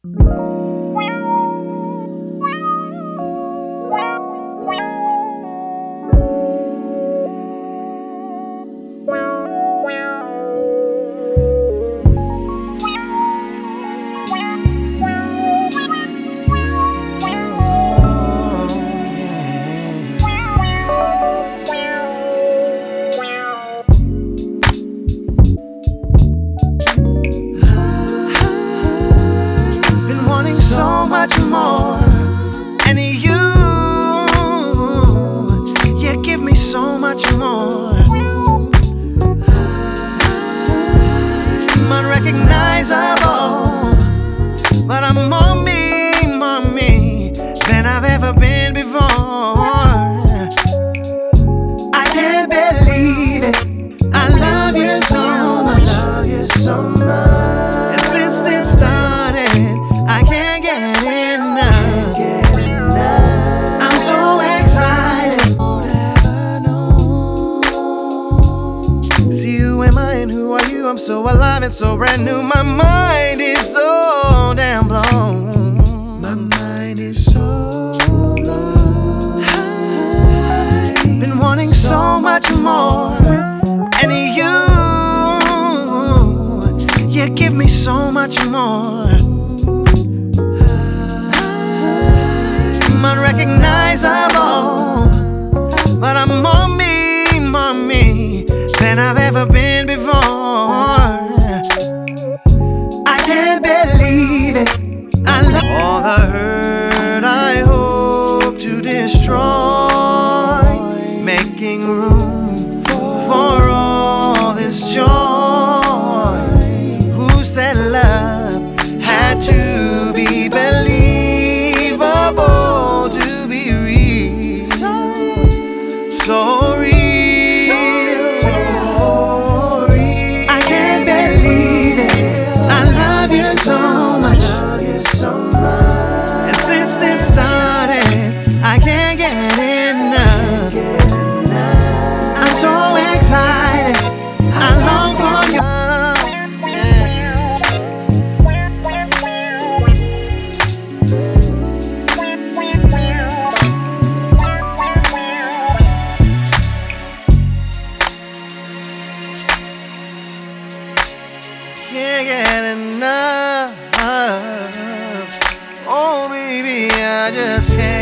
Been wanting so much more, and you give me so much more. I'm unrecognizable, but I'm more me than I've ever been before. I can't believe it. I love you so much, and since this started, I can't get enough. I'm so excited. See, who am I and who are you? I'm so alive and so brand new. My mind is so damn blown. My mind is so blown. Been wanting so much more, and you give me so much more. I'm unrecognizable, but I'm more me than I've ever been before. I can't believe it. I love all the hurt I hope to destroy, making room for all this joy. Who said love had to be believable to be real? So real. I can't believe it. I love you so much, and since this started, I can't get enough. I'm so excited. I long for you. Can't get enough. Oh, baby, I just can't.